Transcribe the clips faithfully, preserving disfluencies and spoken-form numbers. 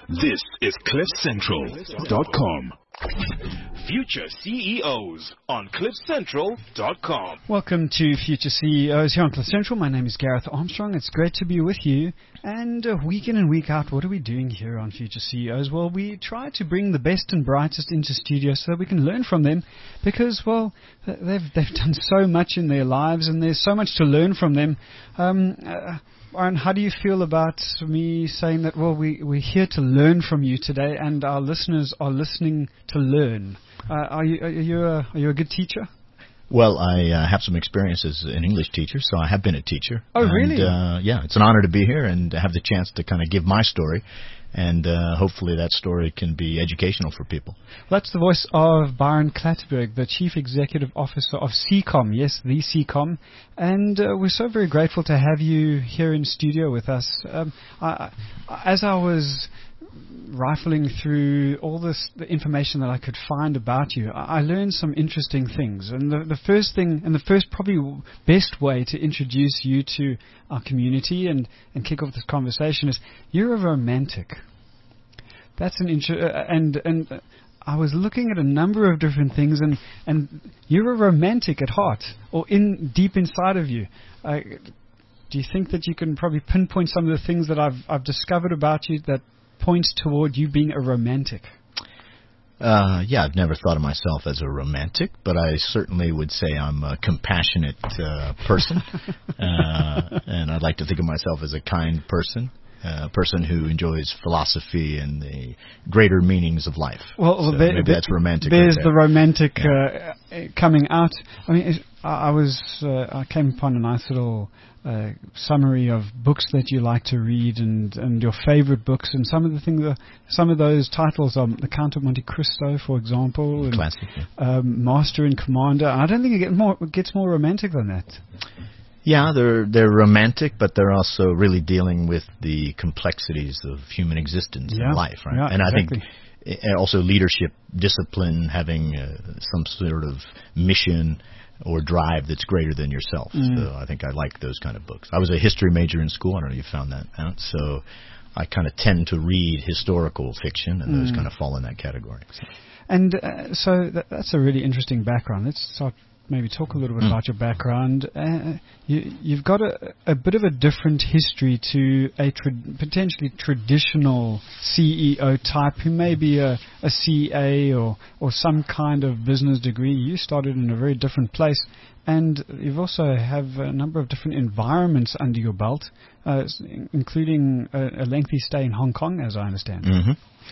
This is cliff central dot com. Future C E Os on cliff central dot com. Welcome to Future C E Os here on Cliff Central. My name is Gareth Armstrong. It's great to be with you. And uh, week in and week out, what are we doing here on Future C E Os? Well, we try to bring the best and brightest into studio so that we can learn from them because, well, they've they've done so much in their lives and there's so much to learn from them. Um, uh, Aaron, how do you feel about me saying that, well, we, we're here to learn from you today and our listeners are listening to learn? Uh, are you are you a, are you a good teacher? Well, I uh, have some experience as an English teacher, so I have been a teacher. Oh, and, really? Uh, yeah, it's an honor to be here and to have the chance to kind of give my story, and uh, hopefully that story can be educational for people. That's the voice of Byron Clatterberg, the Chief Executive Officer of C COM, yes, the C COM, and uh, we're so very grateful to have you here in studio with us. Um, I, as I was rifling through all this the information that I could find about you, I, I learned some interesting things. And the, the first thing, and the first probably best way to introduce you to our community and, and kick off this conversation is you're a romantic. That's an intro, uh, and and uh, I was looking at a number of different things, and, and you're a romantic at heart, or in deep inside of you. Uh, do you think that you can probably pinpoint some of the things that I've I've discovered about you that points toward you being a romantic? Uh, yeah, I've never thought of myself as a romantic, but I certainly would say I'm a compassionate uh, person, uh, and I'd like to think of myself as a kind person, uh, a person who enjoys philosophy and the greater meanings of life. Well, so there, maybe there, that's romantic. There's right the there. romantic yeah. uh, coming out. I mean, it, I was uh, I came upon a nice little uh, summary of books that you like to read and, and your favorite books, and some of the things, are, some of those titles are The Count of Monte Cristo, for example, and, Classic, yeah. um, Master and Commander. I don't think it, get more, it gets more romantic than that. Yeah, they're they're romantic, but they're also really dealing with the complexities of human existence yeah. and life, right? Yeah, and exactly. I think also leadership, discipline, having uh, some sort of mission or drive that's greater than yourself. Mm. So I think I like those kind of books. I was a history major in school. I don't know if you found that out. So I kind of tend to read historical fiction, and mm. those kind of fall in that category. So. And uh, so that, that's a really interesting background. Let's start. Maybe talk a little bit mm. about your background. Uh, you, you've got a, a bit of a different history to a tra- potentially traditional C E O type who may be a, a C A or, or some kind of business degree. You started in a very different place, and you've also have a number of different environments under your belt, uh, including a, a lengthy stay in Hong Kong, as I understand. Mm-hmm.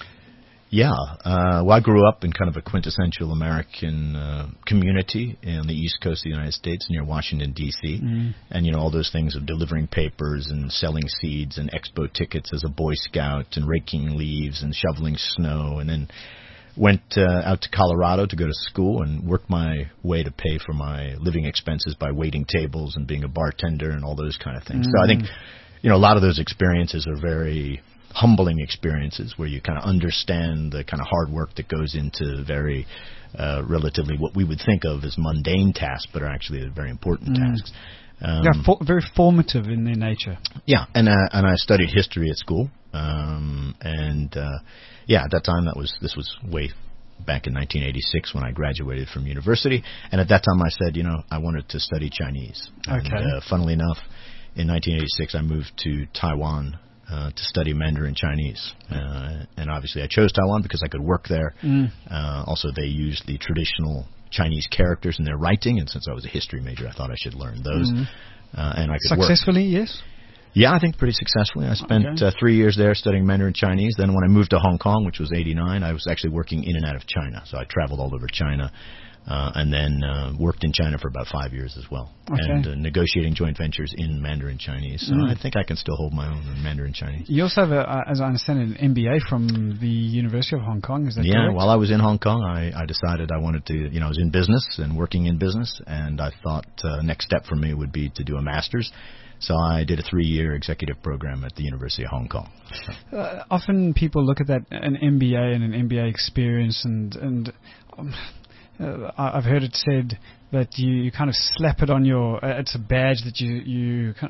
Yeah, uh, well, I grew up in kind of a quintessential American uh, community on the East Coast of the United States near Washington, D C Mm. And, you know, all those things of delivering papers and selling seeds and expo tickets as a Boy Scout and raking leaves and shoveling snow, and then went uh, out to Colorado to go to school and worked my way to pay for my living expenses by waiting tables and being a bartender and all those kind of things. Mm. So I think, you know, a lot of those experiences are very humbling experiences where you kind of understand the kind of hard work that goes into very uh, relatively what we would think of as mundane tasks, but are actually very important mm. tasks. Um, yeah, for, very formative in their nature. Yeah, and uh, and I studied history at school, um, and uh, yeah, at that time that was this was way back in nineteen eighty-six when I graduated from university, and at that time I said, you know, I wanted to study Chinese. Okay. And, uh, funnily enough, in nineteen eighty-six I moved to Taiwan Uh, to study Mandarin Chinese. Uh, and obviously I chose Taiwan because I could work there. Mm. Uh, also, they used the traditional Chinese characters in their writing, and since I was a history major, I thought I should learn those. Mm. Uh, and I could Successfully, work. yes? Yeah, I think pretty successfully. I spent okay. uh, three years there studying Mandarin Chinese. Then when I moved to Hong Kong, which was eighty-nine, I was actually working in and out of China. So I traveled all over China. Uh, and then uh, worked in China for about five years as well, okay. and uh, negotiating joint ventures in Mandarin Chinese. So mm. I think I can still hold my own in Mandarin Chinese. You also have, a, uh, as I understand, an M B A from the University of Hong Kong. Is that yeah, correct? Yeah, while I was in Hong Kong, I, I decided I wanted to, you know, I was in business and working in business, and I thought uh, next step for me would be to do a master's. So I did a three-year executive program at the University of Hong Kong. So. Uh, often people look at that, an M B A and an M B A experience, and and. Um, Uh, I've heard it said that you, you kind of slap it on your, uh, it's a badge that you, you kind of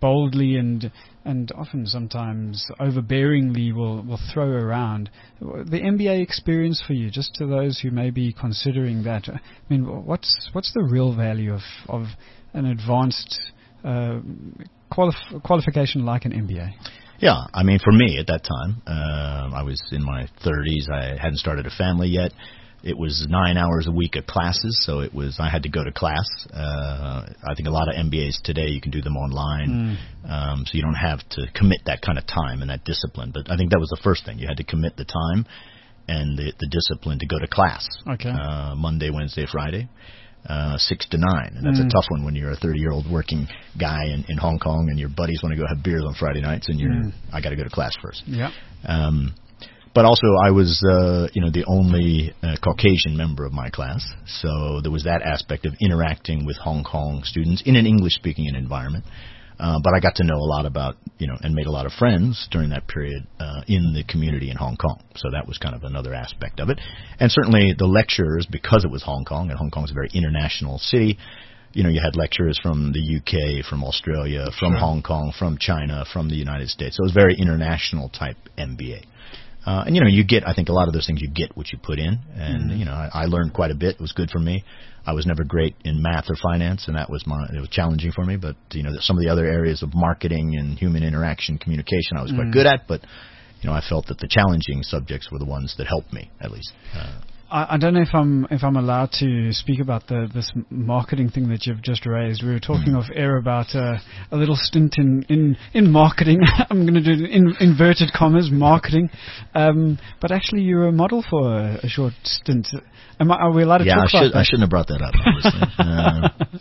boldly and and often sometimes overbearingly will, will throw around. The M B A experience for you, just to those who may be considering that, I mean, what's what's the real value of, of an advanced uh, qualif- qualification like an M B A? Yeah, I mean, for me at that time, uh, I was in my thirties. I hadn't started a family yet. It was nine hours a week of classes, so it was I had to go to class. Uh, I think a lot of M B As today, you can do them online, mm. um, so you don't have to commit that kind of time and that discipline. But I think that was the first thing. You had to commit the time and the, the discipline to go to class. Okay. Uh, Monday, Wednesday, Friday. Uh, six to nine, and that's mm. a tough one when you're a thirty-year-old working guy in, in Hong Kong, and your buddies want to go have beers on Friday nights, and you're, mm. I got to go to class first. Yeah. Um, but also, I was, uh, you know, the only uh, Caucasian member of my class, so there was that aspect of interacting with Hong Kong students in an English-speaking environment. Uh, but I got to know a lot about, you know, and made a lot of friends during that period uh, in the community in Hong Kong. So that was kind of another aspect of it. And certainly the lecturers, because it was Hong Kong, and Hong Kong is a very international city, you know, you had lecturers from the U K, from Australia, from sure. Hong Kong, from China, from the United States. So it was very international type M B A. Uh, and, you know, you get, I think a lot of those things, you get what you put in. And, mm-hmm. you know, I, I learned quite a bit. It was good for me. I was never great in math or finance, and that was my, it was challenging for me. But, you know, some of the other areas of marketing and human interaction, communication, I was quite mm. good at. But, you know, I felt that the challenging subjects were the ones that helped me, at least. Uh, I, I don't know if I'm if I'm allowed to speak about the this marketing thing that you've just raised. We were talking off air about uh, a little stint in in, in marketing. I'm going to do in inverted commas marketing, um, but actually you were a model for a, a short stint. Am I, are we allowed to yeah, talk I about should, that? I shouldn't have brought that up, obviously. uh,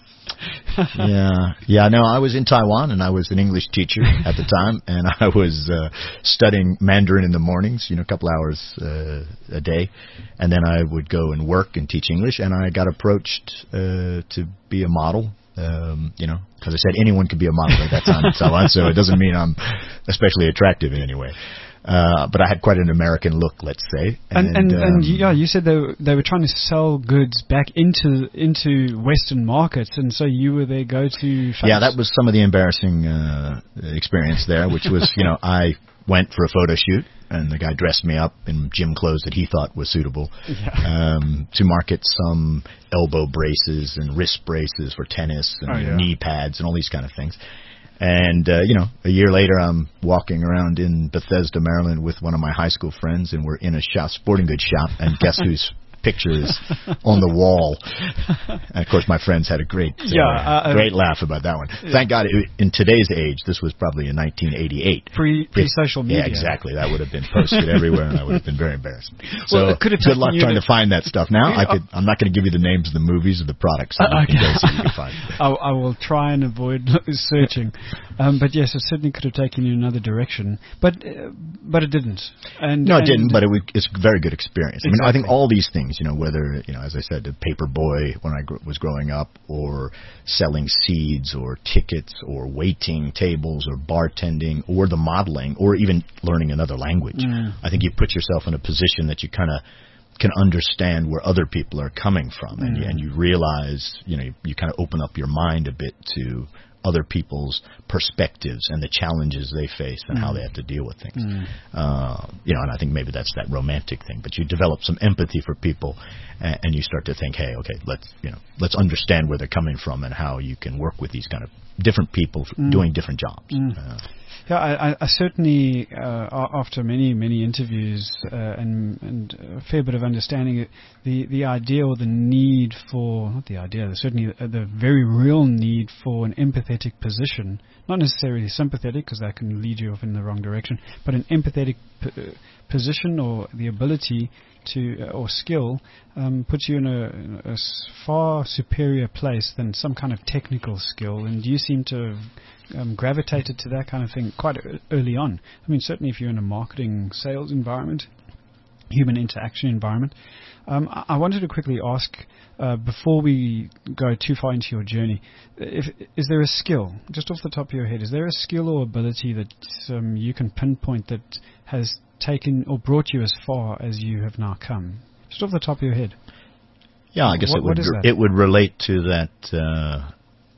yeah, yeah. No, I was in Taiwan, and I was an English teacher at the time, and I was uh, studying Mandarin in the mornings, you know, a couple hours uh, a day, and then I would go and work and teach English. And I got approached uh, to be a model. Um, you know, because I said anyone could be a model at that time in Taiwan, so it doesn't mean I'm especially attractive in any way. Uh, but I had quite an American look, let's say. And and, and, um, and yeah, you said they were, they were trying to sell goods back into into Western markets, and so you were their go-to. Face. Yeah, that was some of the embarrassing uh, experience there, which was, you know, I went for a photo shoot, and the guy dressed me up in gym clothes that he thought was suitable yeah. um, to market some elbow braces and wrist braces for tennis and oh, yeah. knee pads and all these kind of things. And, uh, you know, a year later, I'm walking around in Bethesda, Maryland with one of my high school friends, and we're in a shop, sporting goods shop, and guess whose picture is on the wall? And, of course, my friends had a great uh, yeah, uh, great laugh about that one. Yeah. Thank God, it, in today's age, this was probably in nineteen eighty-eight. Pre, pre-social media. Yeah, exactly. That would have been posted everywhere, and I would have been very embarrassed. So well, it could have good luck trying to, to find that stuff. Now, I could, I'm not going to give you the names of the movies or the products. So uh, you can go see you can find it. I, I will try and avoid searching. Um, but yes, it certainly could have taken you in another direction. But uh, but it didn't. And, no, it and didn't, but it was, it's a very good experience. Exactly. I mean, I think all these things, you know, whether, you know, as I said, a paper boy when I gr- was growing up, or selling seeds, or tickets, or waiting tables, or bartending, or the modeling, or even learning another language. Mm. I think you put yourself in a position that you kind of can understand where other people are coming from, mm. and, you, and you realize, you know, you, you kind of open up your mind a bit to other people's perspectives and the challenges they face and mm. how they have to deal with things. Mm. Uh, you know, and I think maybe that's that romantic thing. But you develop some empathy for people, and, and you start to think, hey, okay, let's you know, let's understand where they're coming from and how you can work with these kind of different people mm. doing different jobs. Mm. Uh, Yeah, I, I certainly, uh, after many, many interviews uh, and, and a fair bit of understanding, the, the idea or the need for, not the idea, certainly the very real need for an empathetic position, not necessarily sympathetic, because that can lead you off in the wrong direction, but an empathetic p- position or the ability to, uh, or skill, um, puts you in a, in a far superior place than some kind of technical skill, and you seem to have Um, gravitated to that kind of thing quite early on. I mean, certainly if you're in a marketing sales environment, human interaction environment. Um, I, I wanted to quickly ask, uh, before we go too far into your journey, if, is there a skill, just off the top of your head, is there a skill or ability that um, you can pinpoint that has taken or brought you as far as you have now come? Just off the top of your head. Yeah, I guess what, it would what is that? It would relate to that uh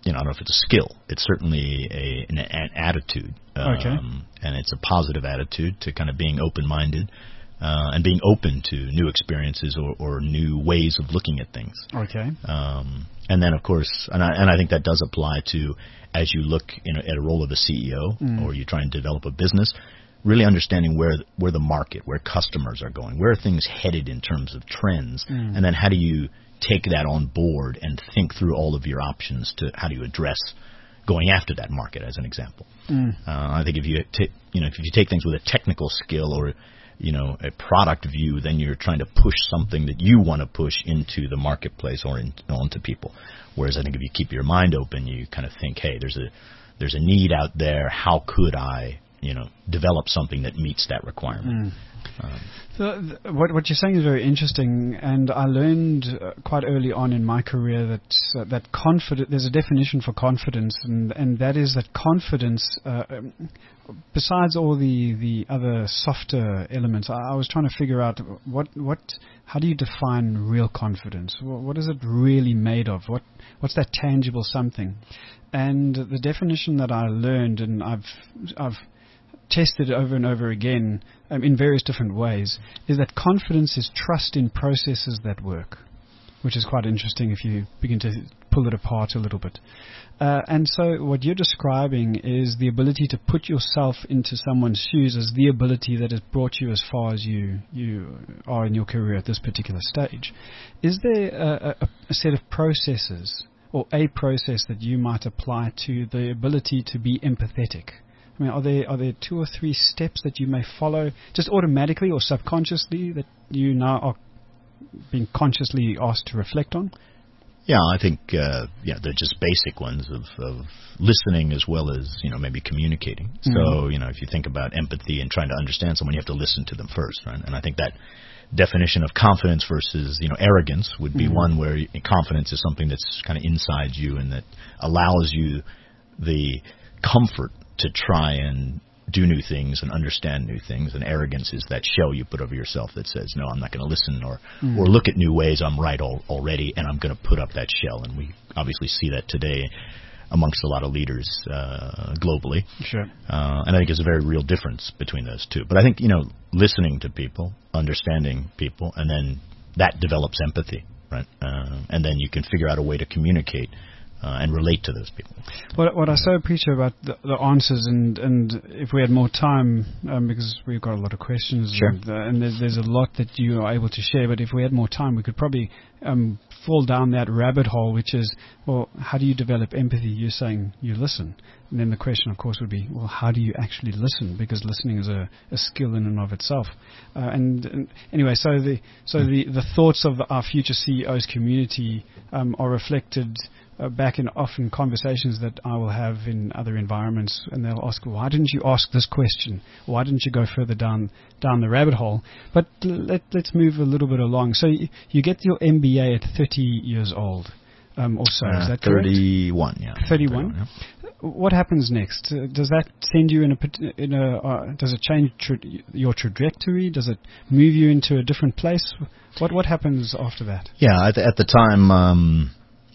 you know, I don't know if it's a skill. It's certainly a, an, an attitude. Um, okay. And it's a positive attitude to kind of being open-minded uh, and being open to new experiences or, or new ways of looking at things. Okay. Um, and then, of course, and I, and I think that does apply to as you look in a, at a role of a C E O mm. or you try and develop a business, really understanding where where the market, where customers are going, where are things headed in terms of trends, mm. and then how do you take that on board and think through all of your options to how do you address going after that market, as an example. Mm. Uh, I think if you t- you know if you take things with a technical skill or you know a product view, then you're trying to push something that you want to push into the marketplace or in, onto people. Whereas I think if you keep your mind open, you kind of think, hey, there's a there's a need out there. How could I you know develop something that meets that requirement? Mm. Um, so th- what, what you're saying is very interesting, and I learned uh, quite early on in my career that uh, that confidence. There's a definition for confidence, and, and that is that confidence, uh, um, besides all the, the other softer elements, I, I was trying to figure out what what how do you define real confidence? What, what is it really made of? What what's that tangible something? And the definition that I learned, and I've I've tested over and over again um, in various different ways, is that confidence is trust in processes that work, which is quite interesting if you begin to pull it apart a little bit. Uh, and so what you're describing is the ability to put yourself into someone's shoes as the ability that has brought you as far as you, you are in your career at this particular stage. Is there a, a, a set of processes or a process that you might apply to the ability to be empathetic? I mean, are there are there two or three steps that you may follow just automatically or subconsciously that you now are being consciously asked to reflect on? Yeah, I think uh, yeah, they're just basic ones of, of listening as well as you know maybe communicating. Mm-hmm. So you know, if you think about empathy and trying to understand someone, you have to listen to them first, right? And I think that definition of confidence versus you know arrogance would be mm-hmm. one where confidence is something that's kind of inside you and that allows you the comfort to try and do new things and understand new things. And arrogance is that shell you put over yourself that says, no, I'm not going to listen or mm. or look at new ways. I'm right al- already, and I'm going to put up that shell. And we obviously see that today amongst a lot of leaders uh, globally. Sure. Uh, and I think there's a very real difference between those two. But I think, you know, listening to people, understanding people, and then that develops empathy, right? Uh, and then you can figure out a way to communicate Uh, and relate to those people. What, what I so appreciate about the, the answers, and, and if we had more time, um, because we've got a lot of questions, sure. and, uh, and there's, there's a lot that you are able to share, but if we had more time, we could probably um, fall down that rabbit hole, which is, well, how do you develop empathy? You're saying you listen. And then the question, of course, would be, well, how do you actually listen? Because listening is a, a skill in and of itself. Uh, and, and anyway, so the so the, the thoughts of our future C E Os community um, are reflected Uh, back in often conversations that I will have in other environments, and they'll ask, why didn't you ask this question? Why didn't you go further down down the rabbit hole? But let, let's move a little bit along. So you, you get your M B A at thirty years old um, or so, uh, is that correct? thirty-one, yeah. thirty-one? thirty-one, yeah. What happens next? Uh, does that send you in a, in a uh, does it change tra- your trajectory? Does it move you into a different place? What what happens after that? Yeah, at the, at the time, um,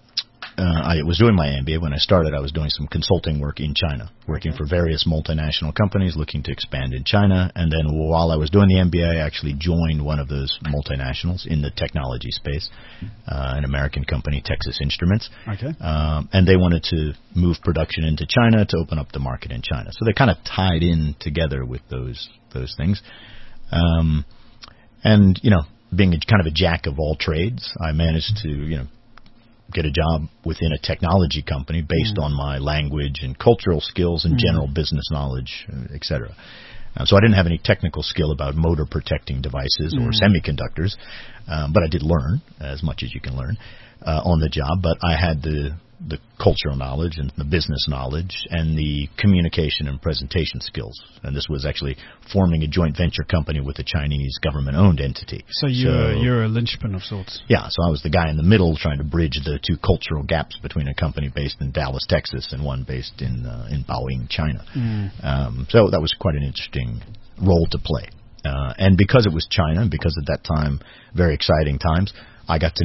Uh, I was doing my M B A. When I started, I was doing some consulting work in China, working okay. for various multinational companies looking to expand in China. And then while I was doing the M B A, I actually joined one of those multinationals in the technology space, uh, an American company, Texas Instruments. Okay. Um, and they wanted to move production into China to open up the market in China. So they kind of tied in together with those those things. Um, and, you know, being a, kind of a jack of all trades, I managed to, you know, get a job within a technology company based mm. on my language and cultural skills and mm. general business knowledge, et cetera. Uh, so I didn't have any technical skill about motor protecting devices mm. or semiconductors, um, but I did learn as much as you can learn uh, on the job. But I had the the cultural knowledge and the business knowledge and the communication and presentation skills. And this was actually forming a joint venture company with a Chinese government-owned entity. So you're, so, you're a linchpin of sorts. Yeah, so I was the guy in the middle trying to bridge the two cultural gaps between a company based in Dallas, Texas, and one based in uh, in Baoying, China. Mm. Um, so that was quite an interesting role to play. Uh, and because it was China, and because at that time, very exciting times, I got to meet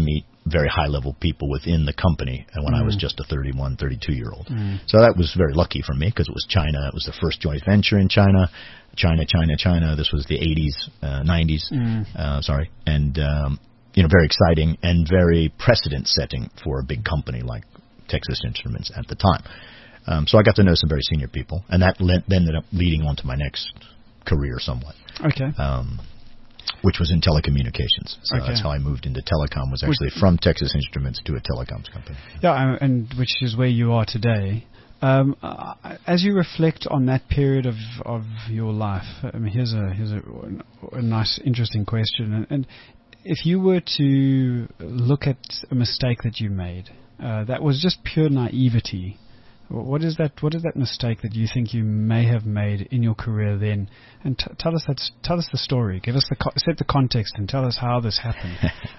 very high-level people within the company and when Mm. I was just a thirty-one, thirty-two-year-old. Mm. So that was very lucky for me because it was China. It was the first joint venture in China. China, China, China. This was the eighties, uh, nineties, Mm. uh, sorry. And, um, you know, very exciting and very precedent-setting for a big company like Texas Instruments at the time. Um, so I got to know some very senior people, and that le- ended up leading on to my next career somewhat. Okay. Um, which was in telecommunications. So Okay. that's how I moved into telecom, was actually from Texas Instruments to a telecoms company. Yeah, and which is where you are today. Um, uh, as you reflect on that period of, of your life, I mean, here's a here's a, a nice, interesting question. And, and if you were to look at a mistake that you made, uh, that was just pure naivety. What is that? What is that mistake that you think you may have made in your career then? And t- tell us that. Tell us the story. Give us the co- set the context and tell us how this happened.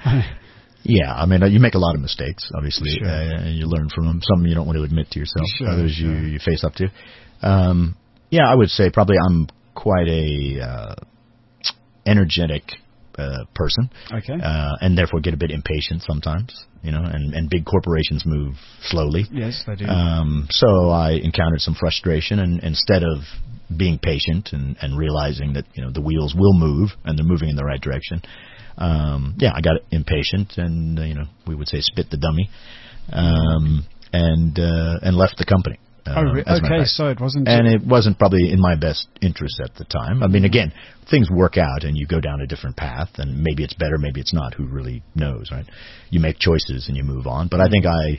Yeah, I mean, uh, you make a lot of mistakes, obviously, Sure. uh, and you learn from them. Some you don't want to admit to yourself. Sure, Others sure. you, you face up to. Um, yeah, I would say probably I'm quite a uh, energetic uh, person, Okay. uh, and therefore get a bit impatient sometimes. You know, and, and big corporations move slowly. Yes, they do. Um, so I encountered some frustration, and instead of being patient and, and realizing that, you know, the wheels will move and they're moving in the right direction, um, yeah, I got impatient and, uh, you know, we would say spit the dummy, um, and uh, and left the company. Uh, oh, re- as a matter of okay. fact. So it wasn't. And it wasn't probably in my best interest at the time. I mean, again, things work out and you go down a different path, and maybe it's better, maybe it's not. Who really knows, right? You make choices and you move on. But I think I,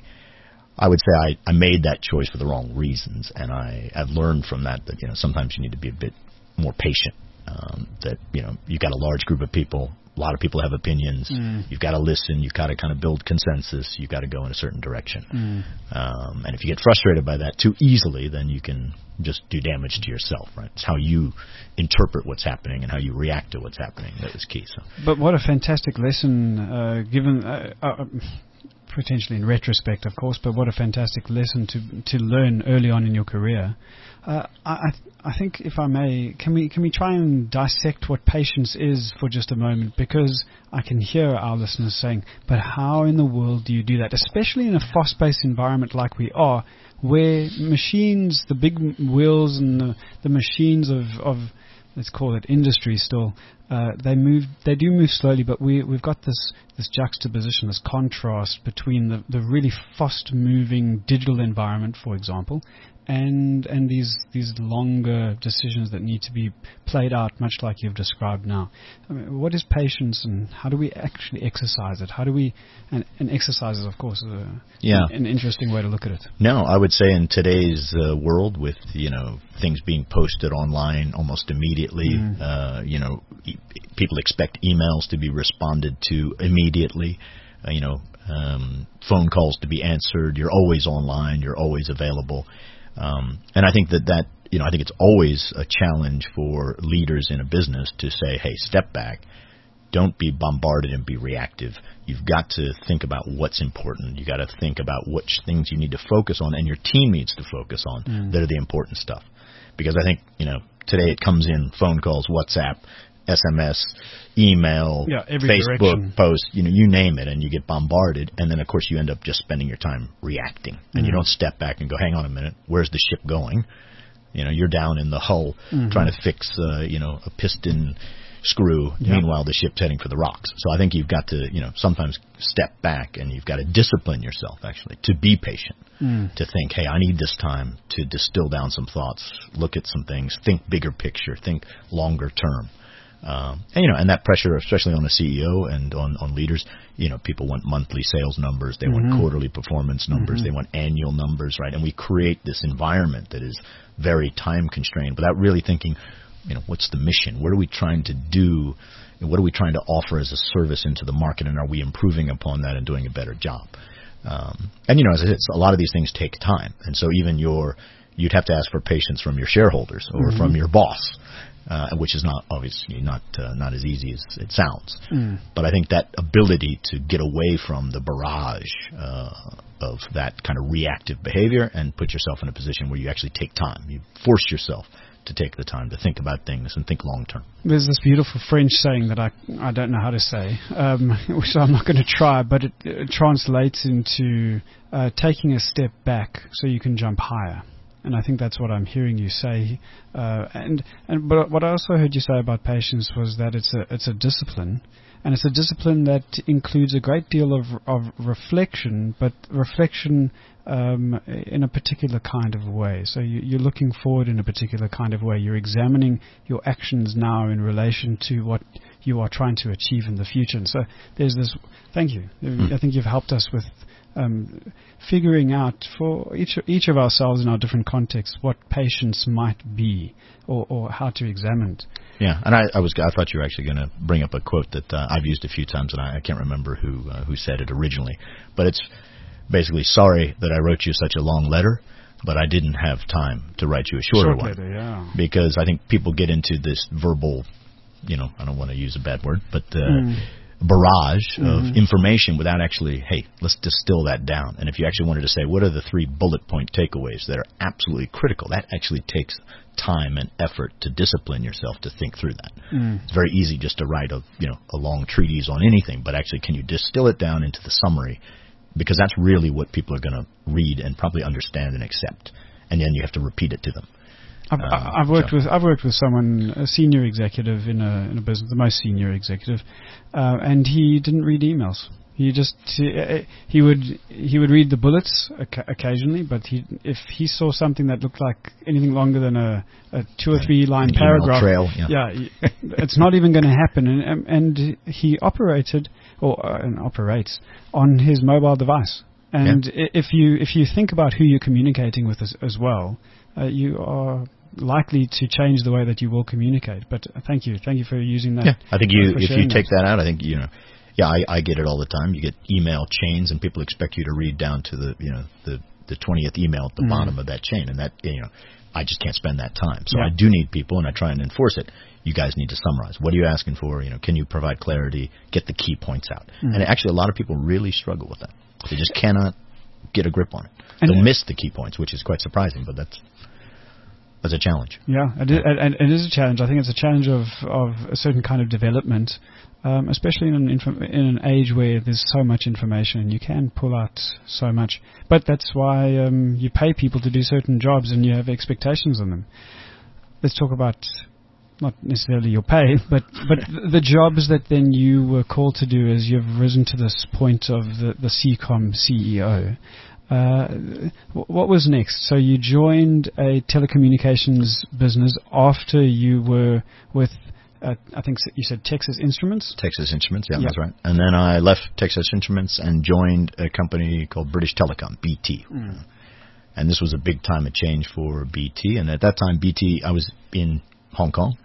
I would say I, I made that choice for the wrong reasons, and I have learned from that that, you know, sometimes you need to be a bit more patient. Um, that, you know, you've got a large group of people. A lot of people have opinions. Mm. You've got to listen. You've got to kind of build consensus. You've got to go in a certain direction. Mm. Um, and if you get frustrated by that too easily, then you can just do damage to yourself, right? It's how you interpret what's happening and how you react to what's happening that is key. So. But what a fantastic lesson, uh, given uh, uh, potentially in retrospect, of course. But what a fantastic lesson to to learn early on in your career. Uh, I I think, if I may, can we can we try and dissect what patience is for just a moment? Because I can hear our listeners saying, "But how in the world do you do that?" Especially in a fast-paced environment like we are, where machines, the big wheels and the, the machines of, of let's call it industry still, uh, they move, they do move slowly, but we, we've got this, this juxtaposition, this contrast between the, the really fast-moving digital environment, for example, and and these these longer decisions that need to be played out, much like you've described now. I mean, what is patience, and how do we actually exercise it? How do we, and, and exercise is, of course, a, Yeah. an, an interesting way to look at it. No, I would say in today's uh, world, with, you know, things being posted online almost immediately, Mm. uh, you know, e- people expect emails to be responded to immediately, uh, you know, um, phone calls to be answered. You're always online. You're always available. Um, and I think that that, you know, I think it's always a challenge for leaders in a business to say, hey, step back. Don't be bombarded and be reactive. You've got to think about what's important. You've got to think about which things you need to focus on, and your team needs to focus on Mm. that are the important stuff. Because I think, you know, today it comes in phone calls, WhatsApp, S M S, email, Yeah, every Facebook direction. post, you know, you name it, and you get bombarded. And then, of course, you end up just spending your time reacting. And Mm. you don't step back and go, hang on a minute, where's the ship going? You know, you're down in the hull Mhm. trying to fix, uh, you know, a piston screw. Yeah. Meanwhile, the ship's heading for the rocks. So I think you've got to, you know, sometimes step back, and you've got to discipline yourself, actually, to be patient, Mm. to think, hey, I need this time to distill down some thoughts, look at some things, think bigger picture, think longer term. Um, and, you know, and that pressure, especially on a C E O and on, on leaders, you know, people want monthly sales numbers. They Mhm. want quarterly performance numbers. Mhm. They want annual numbers, right? And we create this environment that is very time constrained without really thinking, you know, what's the mission? What are we trying to do? And what are we trying to offer as a service into the market? And are we improving upon that and doing a better job? Um, and, you know, as I said, a lot of these things take time. And so even your, you'd have to ask for patience from your shareholders or Mhm. from your boss. Uh, which is not obviously not uh, not as easy as it sounds. Mm. But I think that ability to get away from the barrage uh, of that kind of reactive behavior and put yourself in a position where you actually take time, you force yourself to take the time to think about things and think long term. There's this beautiful French saying that I I don't know how to say, um, which I'm not going to try, but it, it translates into uh, taking a step back so you can jump higher. And I think that's what I'm hearing you say. Uh, and and but what I also heard you say about patience was that it's a it's a discipline, and it's a discipline that includes a great deal of of reflection, but reflection um, in a particular kind of way. So you, you're looking forward in a particular kind of way. You're examining your actions now in relation to what you are trying to achieve in the future. And so there's this. Thank you. I think you've helped us with Um, figuring out for each each of ourselves in our different contexts what patience might be, or, or how to examine it. Yeah, and I, I was I thought you were actually going to bring up a quote that uh, I've used a few times, and I, I can't remember who uh, who said it originally, but it's basically, sorry that I wrote you such a long letter, but I didn't have time to write you a shorter Short one. letter, yeah. Because I think people get into this verbal, you know, I don't want to use a bad word, but uh, mm. barrage of mm-hmm. information without actually, hey, let's distill that down. And if you actually wanted to say, what are the three bullet point takeaways that are absolutely critical, that actually takes time and effort to discipline yourself to think through that. Mm. It's very easy just to write a, you know, a long treatise on anything, but actually can you distill it down into the summary, because that's really what people are going to read and probably understand and accept. And then you have to repeat it to them. I've, um, I've worked so. with I've worked with someone, a senior executive in a in a business, the most senior executive, uh, and he didn't read emails. He just he, he would he would read the bullets occasionally, but he if he saw something that looked like anything longer than a, a two or three line An paragraph, trail, yeah, yeah it's not even going to happen. And and he operated or uh, and operates on his mobile device. And yeah. if you if you think about who you're communicating with as, as well, uh, you are likely to change the way that you will communicate. But uh, thank you, thank you for using that. Yeah, I think you if you take that. that out, I think you know. Yeah, I, I get it all the time. You get email chains, and people expect you to read down to the you know the the twentieth email at the mm. bottom of that chain, and that you know I just can't spend that time. So yeah. I do need people, and I try and enforce it. You guys need to summarize. What are you asking for? You know, can you provide clarity? Get the key points out. Mm. And actually, a lot of people really struggle with that. They just cannot get a grip on it. And They'll miss the key points, which is quite surprising, but that's that's a challenge. Yeah, it is, and it is a challenge. I think it's a challenge of, of a certain kind of development, um, especially in an inf- in an age where there's so much information and you can pull out so much. But that's why um, you pay people to do certain jobs and you have expectations on them. Let's talk about not necessarily your pay, but but the jobs that then you were called to do as you've risen to this point of the, the C COM C E O. Uh, what was next? So you joined a telecommunications business after you were with, uh, I think you said Texas Instruments? Texas Instruments, yeah, yep. That's right. And then I left Texas Instruments and joined a company called British Telecom, B T. Mm. And this was a big time of change for B T. And at that time, B T, I was in Hong Kong,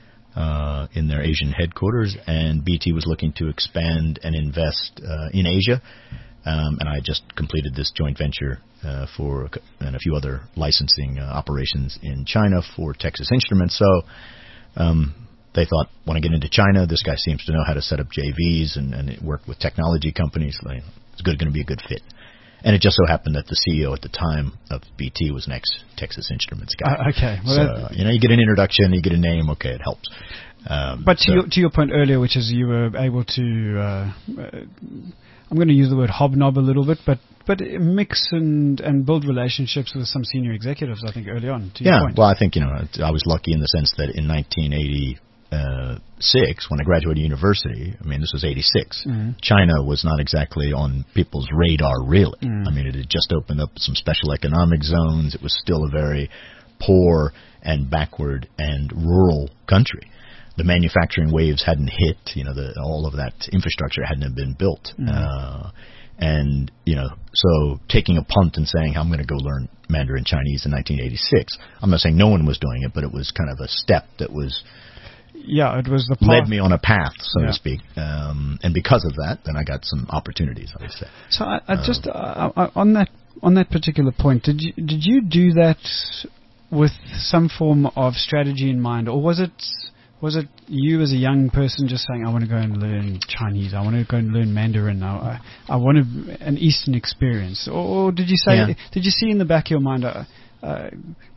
uh, in their Asian headquarters, and B T was looking to expand and invest uh, in Asia. Um, and I just completed this joint venture uh, for and a few other licensing uh, operations in China for Texas Instruments. So um, they thought, want to get into China. This guy seems to know how to set up J Vs and, and work with technology companies. Like, it's good, going to be a good fit. And it just so happened that the C E O at the time of B T was an ex-Texas Instruments guy. Uh, okay. Well, so, you know, you get an introduction, you get a name, okay, it helps. Um, but to, so, your, to your point earlier, which is you were able to... Uh, uh, I'm going to use the word hobnob a little bit, but but mix and, and build relationships with some senior executives, I think, early on. To yeah, your point. Well, I think, you know, I was lucky in the sense that in nineteen eighty-six, when I graduated university, I mean, this was eighty-six, mm-hmm. China was not exactly on people's radar, really. Mm-hmm. I mean, it had just opened up some special economic zones. It was still a very poor and backward and rural country. The manufacturing waves hadn't hit, you know, the, all of that infrastructure hadn't been built. Mm-hmm. Uh, and, you know, so taking a punt and saying, I'm going to go learn Mandarin Chinese in nineteen eighty-six, I'm not saying no one was doing it, but it was kind of a step that was... Yeah, it was the path. Led me on a path, so yeah. to speak. Um, and because of that, then I got some opportunities, I would say. So I, I just, uh, uh, on that on that particular point, did you, did you do that with some form of strategy in mind, or was it... Was it you as a young person just saying, I want to go and learn Chinese, I want to go and learn Mandarin, I, I want an Eastern experience? Or, or did you say, yeah. did you see in the back of your mind, uh, uh,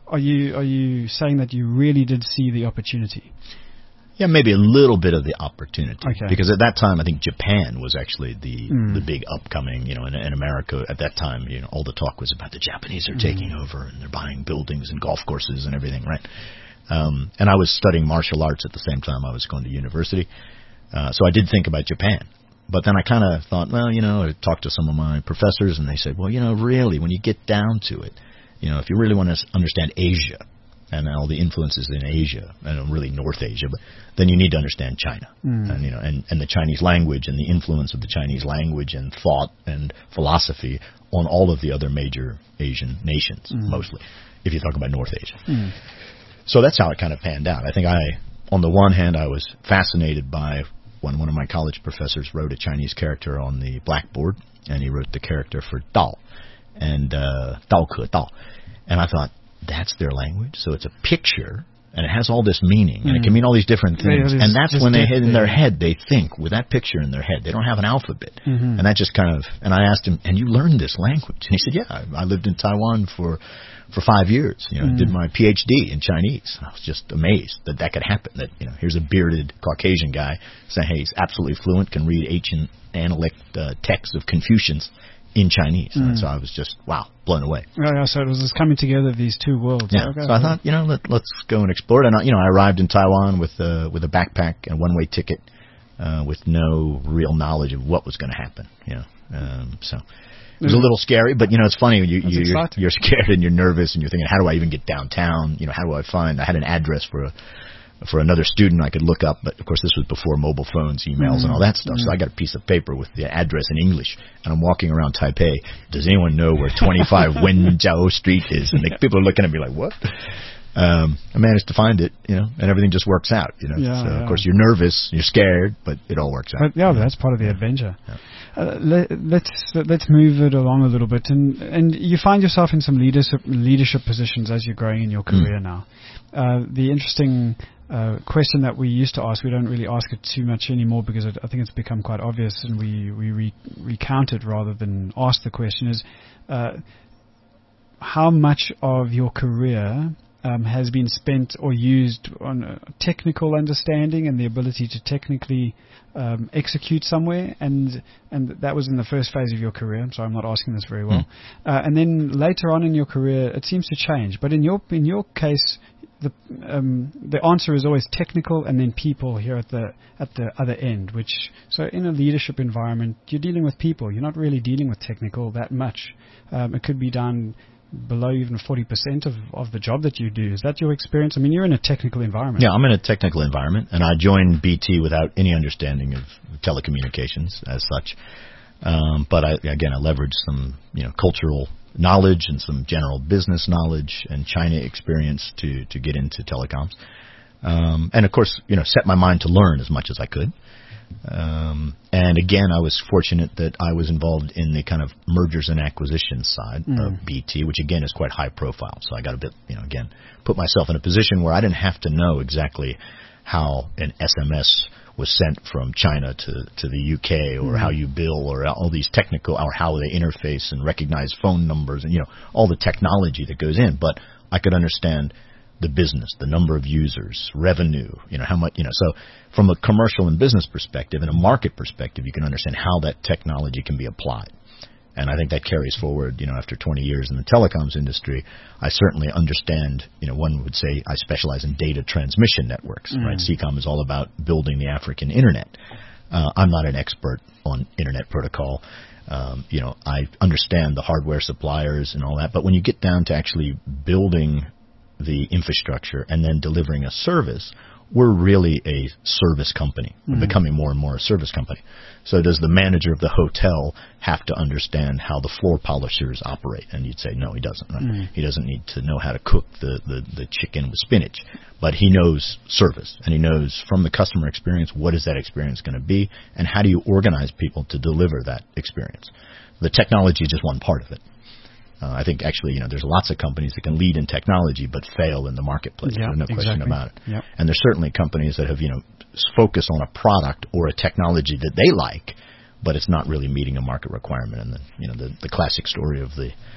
are you are you saying that you really did see the opportunity? Yeah, maybe a little bit of the opportunity. Okay. Because at that time, I think Japan was actually the Mm. the big upcoming, you know, in, in America at that time, you know, all the talk was about the Japanese are Mm. taking over and they're buying buildings and golf courses and everything, right? Um, and I was studying martial arts at the same time I was going to university. Uh, so I did think about Japan. But then I kind of thought, well, you know, I talked to some of my professors and they said, well, you know, really, when you get down to it, you know, if you really want to understand Asia, and all the influences in Asia, and really North Asia, but then you need to understand China, Mm. and you know, and, and the Chinese language and the influence of the Chinese language and thought and philosophy on all of the other major Asian nations, Mm. mostly, if you talk about North Asia. Mm. So that's how it kind of panned out. I think I, on the one hand, I was fascinated by when one of my college professors wrote a Chinese character on the blackboard, and he wrote the character for Dao, and uh, Dao Ke Dao, and I thought, that's their language, so it's a picture, and it has all this meaning, and Mm. it can mean all these different things, Yeah, and that's just when they depth in their there. head, they think with that picture in their head. They don't have an alphabet, Mhm. and that just kind of, and I asked him, and you learned this language? And he said, yeah, I, I lived in Taiwan for for five years, you know, Mm. did my P H D in Chinese. I was just amazed that that could happen, that, you know, here's a bearded Caucasian guy saying, hey, he's absolutely fluent, can read ancient analect uh, texts of Confucians in Chinese. Mm. And so I was just, wow, blown away. Oh, yeah, so it was this coming together of these two worlds. Yeah. Okay. So I thought, you know, let, let's go and explore it. And I, you know, I arrived in Taiwan with uh, with a backpack and a one-way ticket, uh, with no real knowledge of what was going to happen. You know, um, so it was a little scary. But you know, it's funny. You, That's you you're, exciting. you're scared and you're nervous and you're thinking, how do I even get downtown? You know, how do I find? I had an address for a for another student I could look up, but of course this was before mobile phones, emails, Mm. and all that stuff. So I got a piece of paper with the address in English, and I'm walking around Taipei. Does anyone know where twenty-five Wenjiao Street is? And they, people are looking at me like, what? Um, I managed to find it, you know, and everything just works out, you know. Yeah, so yeah. of course you're nervous, you're scared, but it all works out. But yeah, that's part of the adventure. Yeah. Uh, let, let's let's move it along a little bit, and and you find yourself in some leadership leadership positions as you're growing in your career Mm. now. Uh, the interesting uh, question that we used to ask, we don't really ask it too much anymore because it, I think it's become quite obvious, and we we re- recount it rather than ask the question: is uh, how much of your career Um, has been spent or used on uh, technical understanding and the ability to technically um, execute somewhere, and and that was in the first phase of your career. So I'm not asking this very well. Uh, and then later on in your career, it seems to change. But in your in your case, the um, the answer is always technical, and then people here at the at the other end. Which so in a leadership environment, you're dealing with people. You're not really dealing with technical that much. Um, it could be done below even forty percent of, of the job that you do. Is that your experience? I mean, you're in a technical environment. Yeah, I'm in a technical environment, and I joined B T without any understanding of telecommunications as such. Um, but I, again, I leveraged some, you know, cultural knowledge and some general business knowledge and China experience to, to get into telecoms. Um, and of course, you know, set my mind to learn as much as I could. Um, and again, I was fortunate that I was involved in the kind of mergers and acquisitions side Mm. of B T, which again is quite high profile. So I got a bit, you know, again, put myself in a position where I didn't have to know exactly how an S M S was sent from China to, to the U K, or Mm. how you bill, or all these technical, or how they interface and recognize phone numbers, and, you know, all the technology that goes in. But I could understand the business, the number of users, revenue, you know, how much, you know, so from a commercial and business perspective and a market perspective, you can understand how that technology can be applied. And I think that carries forward, you know, after twenty years in the telecoms industry. I certainly understand, you know, one would say I specialize in data transmission networks, Mm. right? C COM is all about building the African internet. Uh, I'm not an expert on internet protocol. Um, you know, I understand the hardware suppliers and all that, but when you get down to actually building the infrastructure and then delivering a service, we're really a service company. We're Mm. becoming more and more a service company. So does the manager of the hotel have to understand how the floor polishers operate? And you'd say, no, he doesn't. Right? Mm. He doesn't need to know how to cook the, the, the chicken with spinach. But he knows service, and he knows from the customer experience, what is that experience going to be, and how do you organize people to deliver that experience? The technology is just one part of it. Uh, I think actually, you know, there's lots of companies that can lead in technology but fail in the marketplace. Yeah, There's no question exactly. about it. Yep. And there's certainly companies that have, you know, s- focused on a product or a technology that they like, but it's not really meeting a market requirement. And the, you know, the, the classic story of the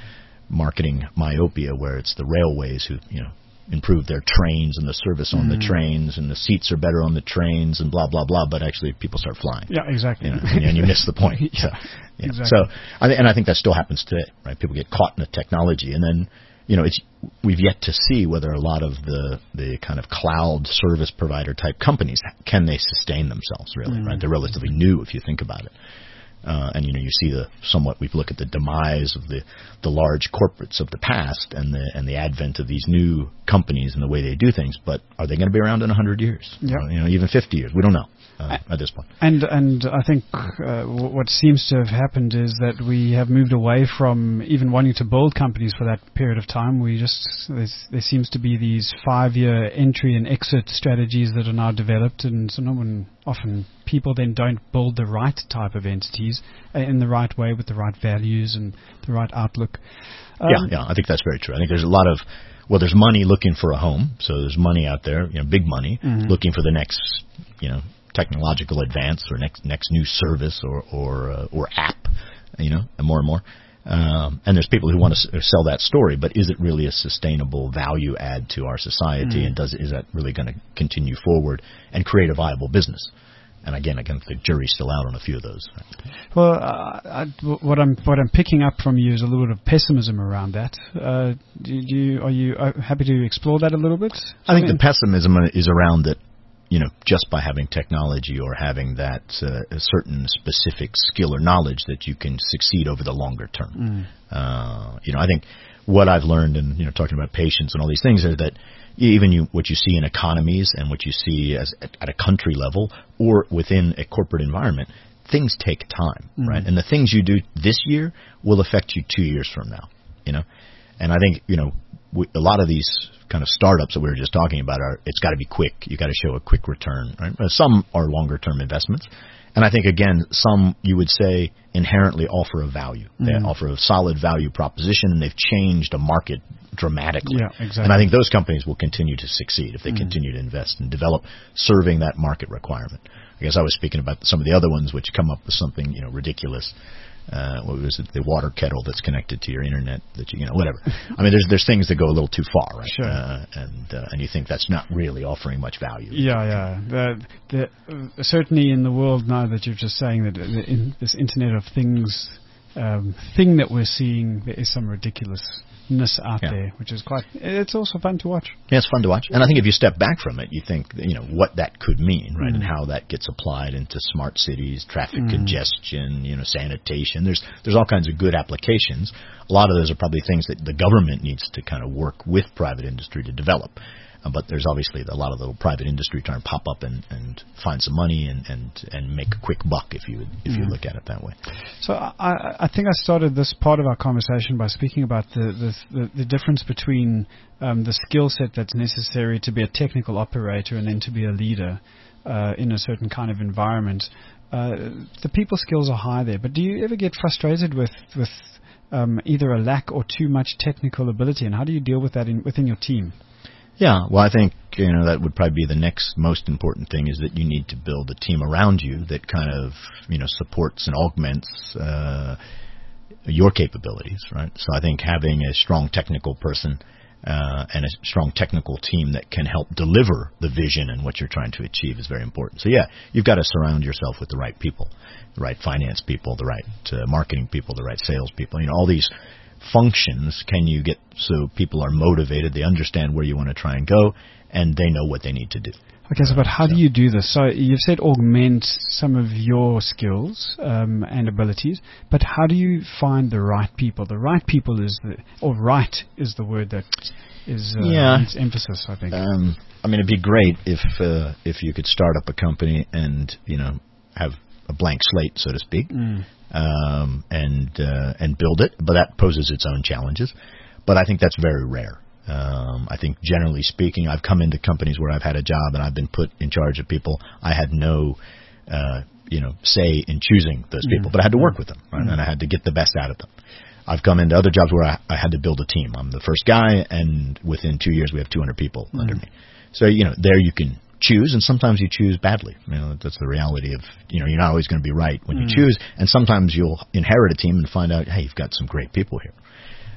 marketing myopia, where it's the railways who, you know, improve their trains and the service on mm. the trains and the seats are better on the trains and blah, blah, blah, but actually people start flying. Yeah, exactly. You know, and, and you miss the point. yeah, so, yeah. exactly. So, I th- and I think that still happens today, right? People get caught in the technology, and then, you know, it's we've yet to see whether a lot of the, the kind of cloud service provider type companies, can they sustain themselves, really, mm. right? They're relatively new if you think about it. Uh, and, you know, you see the somewhat, we look at the demise of the, the large corporates of the past and the and the advent of these new companies and the way they do things. But are they going to be around in one hundred years? Yep. Uh, you know, even fifty years? We don't know uh, at this point. And and I think uh, w- what seems to have happened is that we have moved away from even wanting to build companies for that period of time. We just there seems to be these five-year entry and exit strategies that are now developed, and so no one often people then don't build the right type of entities uh, in the right way with the right values and the right outlook. Um, yeah, yeah, I think that's very true. I think there's a lot of, well, there's money looking for a home, so there's money out there, you know, big money, mm-hmm. looking for the next, you know, technological advance or next next new service or or uh, or app, you know, and more and more. Um, and there's people who want to s- sell that story, but is it really a sustainable value add to our society, mm. and does is that really going to continue forward and create a viable business? And again, again, the jury's still out on a few of those. Well, uh, I, what I'm what I'm picking up from you is a little bit of pessimism around that. Uh, do, do you, are you uh, happy to explore that a little bit? I, I think mean, the pessimism is around that, you know, just by having technology or having that uh, a certain specific skill or knowledge that you can succeed over the longer term. Mm. Uh, you know, I think what I've learned in, you know, talking about patience and all these things is that even you, what you see in economies and what you see as at a country level or within a corporate environment, things take time, mm. right? And the things you do this year will affect you two years from now, you know? And I think, you know, we, a lot of these kind of startups that we were just talking about are, it's got to be quick. You got to show a quick return, right? Some are longer term investments. And I think, again, some you would say inherently offer a value. They mm. offer a solid value proposition, and they've changed a market dramatically. Yeah, exactly. And I think those companies will continue to succeed if they mm. continue to invest and develop, serving that market requirement. I guess I was speaking about some of the other ones which come up with something, you know, ridiculous. Uh, what was it? The water kettle that's connected to your internet. That you, you know, whatever. I mean, there's there's things that go a little too far, right? Sure. Uh, and uh, and you think that's not really offering much value. Yeah, yeah. The, the, uh, certainly in the world now that you're just saying that the, in this Internet of Things um, thing that we're seeing, there is some ridiculousness out yeah. there, which is quite. It's also fun to watch. Yeah, it's fun to watch. And I think if you step back from it, you think, you know, what that could mean, right? Mm. And how that gets applied into smart cities, traffic mm. congestion, you know, sanitation. There's there's all kinds of good applications. A lot of those are probably things that the government needs to kind of work with private industry to develop. Uh, but there's obviously a lot of little private industry trying to pop up and, and find some money and, and, and make a quick buck if you if mm. you look at it that way. So I, I think I started this part of our conversation by speaking about the the, the, the difference between um, the skill set that's necessary to be a technical operator and then to be a leader uh, in a certain kind of environment. Uh, the people skills are high there, but do you ever get frustrated with with um, either a lack or too much technical ability, and how do you deal with that in, within your team? Yeah, well, I think, you know, that would probably be the next most important thing is that you need to build a team around you that kind of, you know, supports and augments uh, your capabilities, right? So I think having a strong technical person uh, and a strong technical team that can help deliver the vision and what you're trying to achieve is very important. So, yeah, you've got to surround yourself with the right people, the right finance people, the right uh, marketing people, the right sales people, you know, all these functions can you get so people are motivated, they understand where you want to try and go, and they know what they need to do. Okay, so but how so. do you do this? So you've said augment some of your skills um, and abilities, but how do you find the right people? The right people is the, or right is the word that is uh, yeah. needs emphasis, I think. Um, I mean, it'd be great if uh, if you could start up a company and, you know, have a blank slate, so to speak. Mm. Um, and uh, and build it, but that poses its own challenges. But I think that's very rare. Um, I think generally speaking, I've come into companies where I've had a job and I've been put in charge of people. I had no, uh, you know, say in choosing those people, mm. but I had to work with them, right? mm. and I had to get the best out of them. I've come into other jobs where I, I had to build a team. I'm the first guy, and within two years we have two hundred people mm. under me. So, you know, there you can choose, and sometimes you choose badly. You know, that's the reality of, you know, you're not always going to be right when mm. you choose, and sometimes you'll inherit a team and find out, hey, you've got some great people here.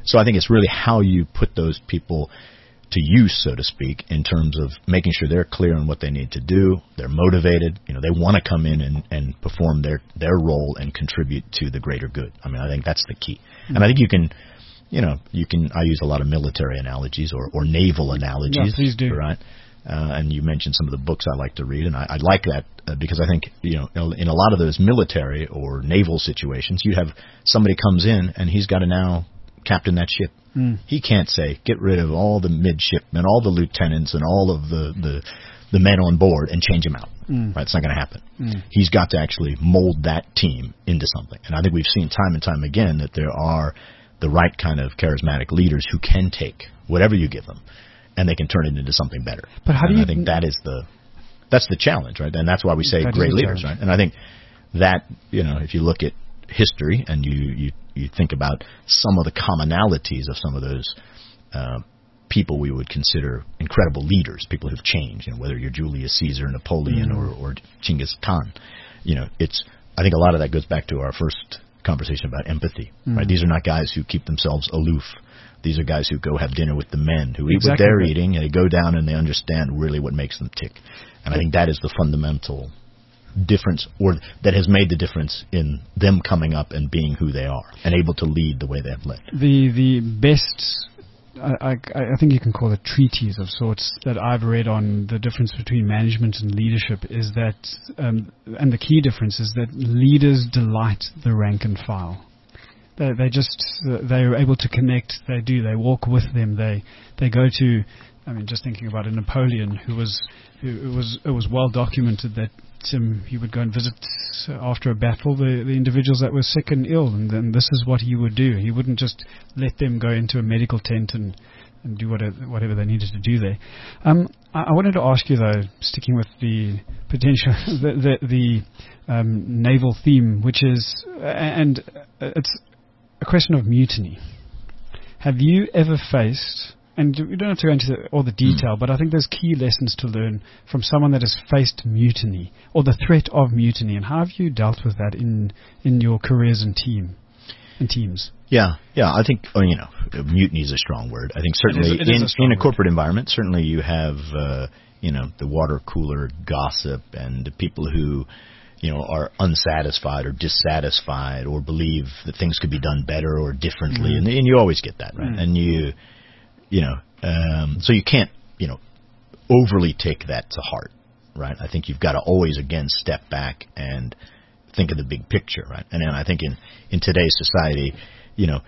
So I think it's really how you put those people to use, so to speak, in terms of making sure they're clear on what they need to do, they're motivated, you know, they want to come in and, and perform their, their role and contribute to the greater good. I mean, I think that's the key. Mm-hmm. And I think you can, you know, you can, I use a lot of military analogies or, or naval analogies. Yeah, please do. Right? Uh, and you mentioned some of the books I like to read, and I, I like that uh, because I think, you know, in a lot of those military or naval situations, you have somebody comes in and he's got to now captain that ship. Mm. He can't say, get rid of all the midshipmen, all the lieutenants, and all of the, the, the men on board and change them out. Mm. Right? It's not going to happen. Mm. He's got to actually mold that team into something. And I think we've seen time and time again that there are the right kind of charismatic leaders who can take whatever you give them and they can turn it into something better. But how and do you I think that is the that's the challenge, right? And that's why we say great leaders, right? And I think that, you know, if you look at history and you, you, you think about some of the commonalities of some of those uh, people we would consider incredible leaders, people who've changed, you know, whether you're Julius Caesar, Napoleon, mm-hmm. or, or Genghis Khan, you know, it's, I think a lot of that goes back to our first conversation about empathy, mm-hmm. right? These are not guys who keep themselves aloof. These are guys who go have dinner with the men, who eat exactly. what they're eating, and they go down and they understand really what makes them tick. And I think that is the fundamental difference, or that has made the difference in them coming up and being who they are and able to lead the way they have led. The the best, I, I, I think you can call it treatise of sorts, that I've read on the difference between management and leadership is that, um, and the key difference is that leaders delight the rank and file. They, they just, they're able to connect, they do, they walk with them, they, they go to, I mean, just thinking about a Napoleon who was, who it was, it was well documented that um, he would go and visit after a battle the, the individuals that were sick and ill, and then this is what he would do. He wouldn't just let them go into a medical tent and, and do whatever, whatever they needed to do there. Um, I, I wanted to ask you though, sticking with the potential, the, the, the um, naval theme, which is, and it's a question of mutiny. Have you ever faced, and you don't have to go into the, all the detail, but I think there's key lessons to learn from someone that has faced mutiny or the threat of mutiny, and how have you dealt with that in in your careers and team and teams? Yeah, yeah. I think oh, you know, mutiny is a strong word. I think certainly it is, it is in a in a corporate environment, certainly you have uh, you know the water cooler gossip and the people who, you know, are unsatisfied or dissatisfied or believe that things could be done better or differently, mm. and, and you always get that, right? Mm. And you, you know, um, so you can't, you know, overly take that to heart, right? I think you've got to always, again, step back and think of the big picture, right? And then I think in, in today's society, you know,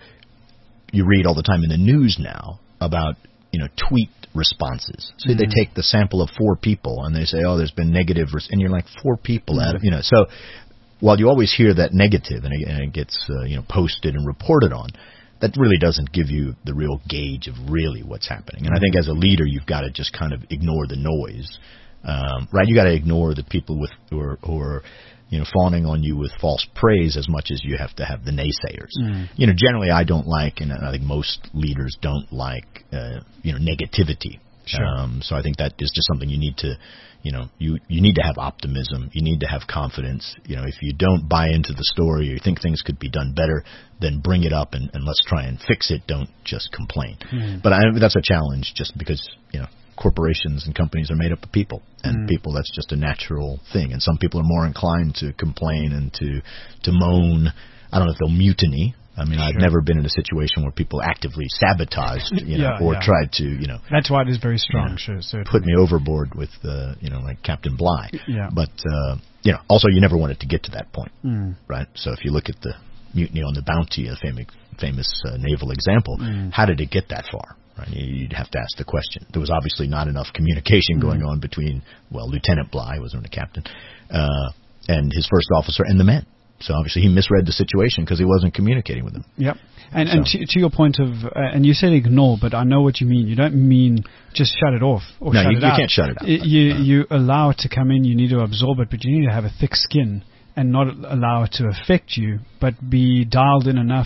you read all the time in the news now about, you know, tweet responses. So mm-hmm. they take the sample of four people and they say, oh, there's been negative, res-, and you're like, four people mm-hmm. out of, you know. So while you always hear that negative and it, and it gets, uh, you know, posted and reported on, that really doesn't give you the real gauge of really what's happening. And I think as a leader, you've got to just kind of ignore the noise, um, right? You got to ignore the people with who are, who are, you know, fawning on you with false praise as much as you have to have the naysayers. Mm. You know, generally I don't like, and I think most leaders don't like, uh, you know, negativity. Sure. Um, so I think that is just something you need to, you know, you, you need to have optimism. You need to have confidence. You know, if you don't buy into the story or you think things could be done better, then bring it up and, and let's try and fix it. Don't just complain. Mm. But I, that's a challenge just because, you know, corporations and companies are made up of people, and mm. people, that's just a natural thing. And some people are more inclined to complain and to, to moan. I don't know if they'll mutiny. I mean, sure. I've never been in a situation where people actively sabotaged, you know, yeah, or yeah. tried to, you know. That's why it is very strong, you know, sure. Certainly. Put me overboard with, uh, you know, like Captain Bligh. Yeah. But, uh, you know, also you never want it to get to that point, mm. right? So if you look at the mutiny on the Bounty, a famous, famous uh, naval example, mm. how did it get that far? Right? You'd have to ask the question. There was obviously not enough communication going mm. on between, well, Lieutenant Bligh, wasn't a captain, uh, and his first officer and the men. So obviously he misread the situation because he wasn't communicating with them. Yep. And, so. and to, to your point of, uh, and you said ignore, but I know what you mean. You don't mean just shut it off or no, shut you, it you out. can't shut it out. It, you, you allow it to come in. You need to absorb it, but you need to have a thick skin and not allow it to affect you, but be dialed in enough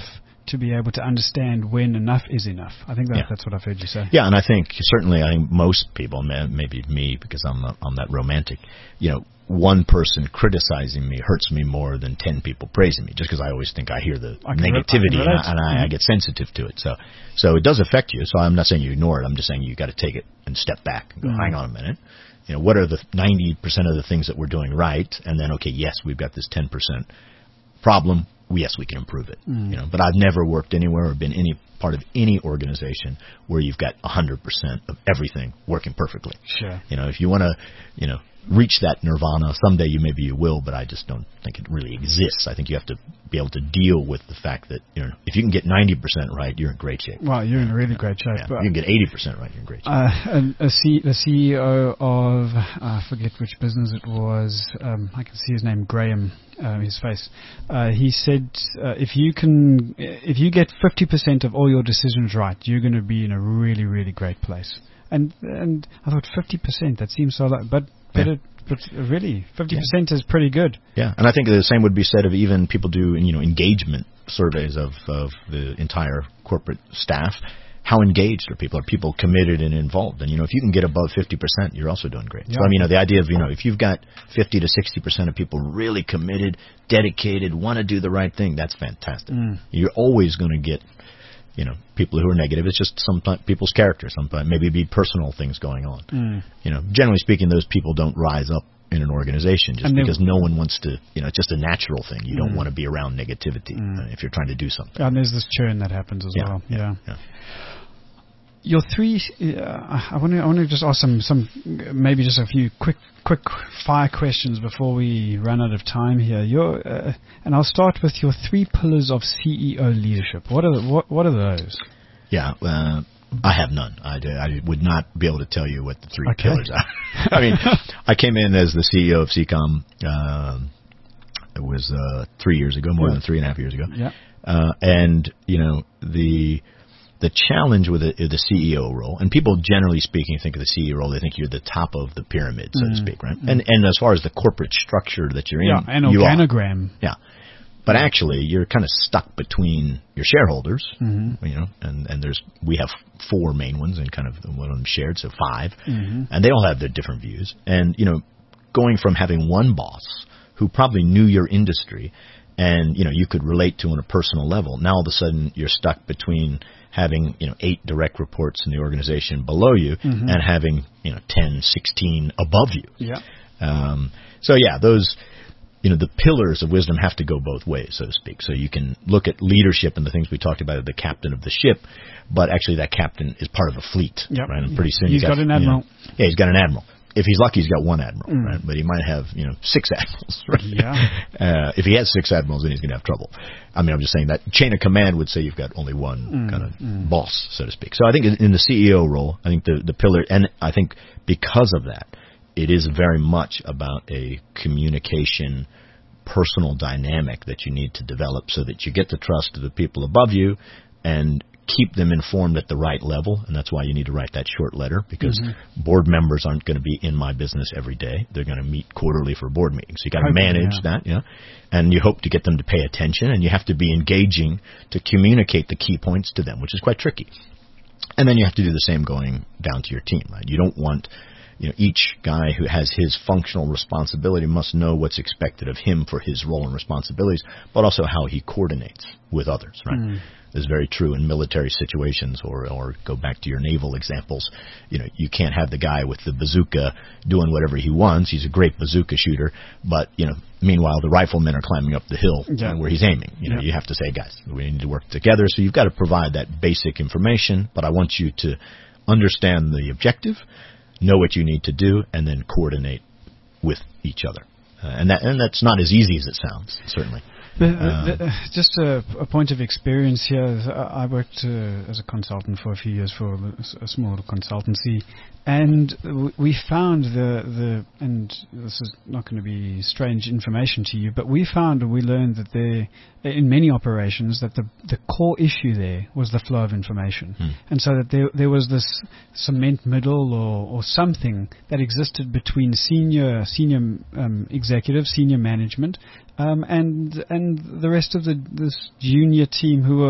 to be able to understand when enough is enough. I think that, Yeah. that's what I've heard you say. Yeah, and I think certainly, I think most people, ma- maybe me, because I'm not, I'm that romantic. You know, one person criticizing me hurts me more than ten people praising me, just because I always think I hear the I can re- negativity I can and, I, relate. and I, I Mhm. get sensitive to it. So, so it does affect you. So I'm not saying you ignore it. I'm just saying you got to take it and step back and go, Mhm. hang on a minute. You know, what are the ninety percent of the things that we're doing right? And then, okay, yes, we've got this ten percent problem. Yes, we can improve it. Mm. You know, but I've never worked anywhere or been any part of any organization where you've got one hundred percent of everything working perfectly. Sure. You know, if you want to, you know, reach that nirvana, someday you maybe you will, but I just don't think it really exists. I think you have to be able to deal with the fact that, you know, if you can get ninety percent right, you're in great shape. Well, you're in really great shape. Yeah, if but- you can get eighty percent right, you're in great shape. Uh, a, a C, the C E O of, I forget which business it was, um, I can see his name, Graham, um, his face. Uh, he said, uh, if you can, if you get fifty percent of all your decisions right, you're going to be in a really, really great place. And and I thought fifty percent, that seems so low, but better, but really, fifty percent is pretty good. Yeah, and I think the same would be said of even people do, you know, engagement surveys of, of the entire corporate staff. How engaged are people? Are people committed and involved? And, you know, if you can get above fifty percent, you're also doing great. Yeah. So, I mean, you know, the idea of, you know, if you've got fifty to sixty percent of people really committed, dedicated, want to do the right thing, that's fantastic. Mm. You're always going to get, you know, people who are negative. It's just sometimes people's character. Sometimes maybe be personal things going on. Mm. You know, generally speaking, those people don't rise up in an organization just And they- because no one wants to, you know, it's just a natural thing. You don't Mm. want to be around negativity Mm. uh, if you're trying to do something. And there's this churn that happens as Yeah, well. yeah, Yeah. yeah. Your three, uh, I want to, I want to just ask some, some, maybe just a few quick, quick fire questions before we run out of time here. Your, uh, and I'll start with your three pillars of C E O leadership. What are the, what, what are those? Yeah, uh, I have none. I, I would not be able to tell you what the three Okay. pillars are. I mean, I came in as the C E O of C COM. Um, it was uh, three years ago, more Yeah. than three and a half years ago. Yeah. Uh, and you know the the challenge with the, the C E O role, and people generally speaking think of the C E O role, they think you're the top of the pyramid, so Mm. to speak, right? And and as far as the corporate structure that you're in, Yeah, an you are. organogram. Yeah. But actually, you're kind of stuck between your shareholders, Mm-hmm. you know, and, and there's, we have four main ones and kind of one of them shared, so five, Mm-hmm. and they all have their different views. And, you know, going from having one boss who probably knew your industry and, you know, you could relate to on a personal level, now all of a sudden you're stuck between having, you know, eight direct reports in the organization below you Mhm. and having, you know, ten, sixteen above you. Yeah. Um, so yeah, those, you know, the pillars of wisdom have to go both ways, so to speak. So you can look at leadership and the things we talked about, the captain of the ship, but actually that captain is part of a fleet, Yep. right? And pretty soon He's you got an admiral. You know, yeah, he's got an admiral. If he's lucky, he's got one admiral, Mm. right? But he might have, you know, six admirals, right? Yeah. Uh, if he has six admirals, then he's going to have trouble. I mean, I'm just saying that chain of command would say you've got only one Mm, kind of mm. boss, so to speak. So I think in, in the C E O role, I think the, the pillar, and I think because of that, it is very much about a communication, personal dynamic that you need to develop so that you get the trust of the people above you and keep them informed at the right level. And that's why you need to write that short letter, because Mm-hmm. board members aren't going to be in my business every day. They're going to meet quarterly for board meetings. You got to Okay, manage yeah. that, yeah. And you hope to get them to pay attention, and you have to be engaging to communicate the key points to them, which is quite tricky. And then you have to do the same going down to your team, right? You don't want, you know, each guy who has his functional responsibility must know what's expected of him for his role and responsibilities, but also how he coordinates with others, right? Mm. This is very true in military situations, or, or go back to your naval examples. You know, you can't have the guy with the bazooka doing whatever he wants. He's a great bazooka shooter, but, you know, meanwhile, the riflemen are climbing up the hill Yeah. where he's aiming. You know, Yeah. you have to say, guys, we need to work together. So you've got to provide that basic information, but I want you to understand the objective, know what you need to do, and then coordinate with each other. Uh, and that and that's not as easy as it sounds, certainly. The, Um, the, the, just a, a point of experience here. I I worked uh, as a consultant for a few years for a, a small consultancy, and w- we found the the and this is not going to be strange information to you, but we found and we learned that there, in many operations, that the the core issue there was the flow of information, Hmm. and so that there there was this cement middle or, or something that existed between senior senior um, executives, senior management, um, and and the rest of the this junior team who were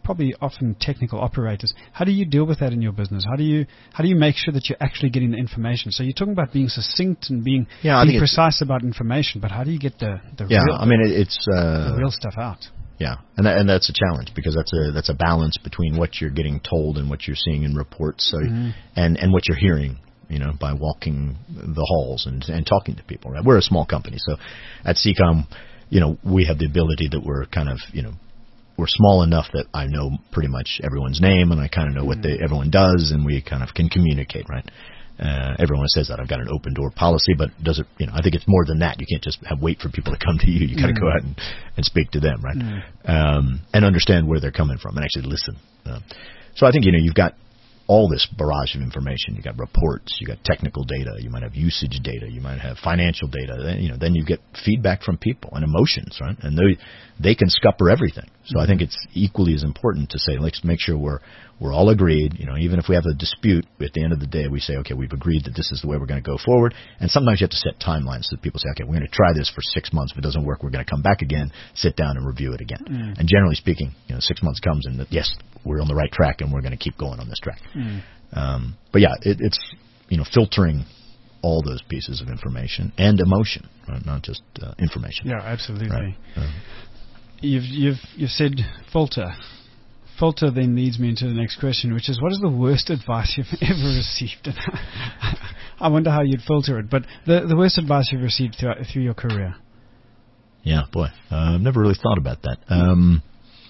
probably often technical operators. How do you deal with that in your business? How do you how do you make sure that you're actually getting the information? So you're talking about being succinct and being, yeah, being precise about information, but how do you get the the yeah, real, I mean, it, it's uh, the real stuff out? Yeah, and that, and that's a challenge because that's a that's a balance between what you're getting told and what you're seeing in reports, so mm-hmm. and and what you're hearing, you know, by walking the halls and and talking to people. Right, we're a small company, so at C COM, you know, we have the ability that we're kind of, you know, we're small enough that I know pretty much everyone's name and I kind of know mm-hmm. what they, everyone does, and we kind of can communicate, right? Uh, everyone says that I've got an open door policy, but does it, you know, I think it's more than that. You can't just have wait for people to come to you. You got to mm. go out and, and speak to them, right? Mm. Um, and understand where they're coming from and actually listen. Uh, so I think, you know, you've got all this barrage of information. You got reports, you got technical data, you might have usage data, you might have financial data. Then, you know, then you get feedback from people and emotions, right? And they they can scupper everything. So mm-hmm. I think it's equally as important to say, let's make sure we're we're all agreed. You know, even if we have a dispute, at the end of the day, we say, okay, we've agreed that this is the way we're going to go forward. And sometimes you have to set timelines so that people say, okay, we're going to try this for six months. If it doesn't work, we're going to come back again, sit down, and review it again. Mm. And generally speaking, you know, six months comes and yes, we're on the right track and we're going to keep going on this track. Mm. Um, but yeah, it, it's, you know, filtering all those pieces of information and emotion, right? Not just uh, information. Yeah, absolutely. Right? Um, you've you've you've said filter. Filter then leads me into the next question, which is, what is the worst advice you've ever received? I wonder how you'd filter it, but the the worst advice you've received through, through your career. Yeah, boy, uh, I've never really thought about that. Um,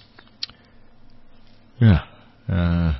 yeah. Uh,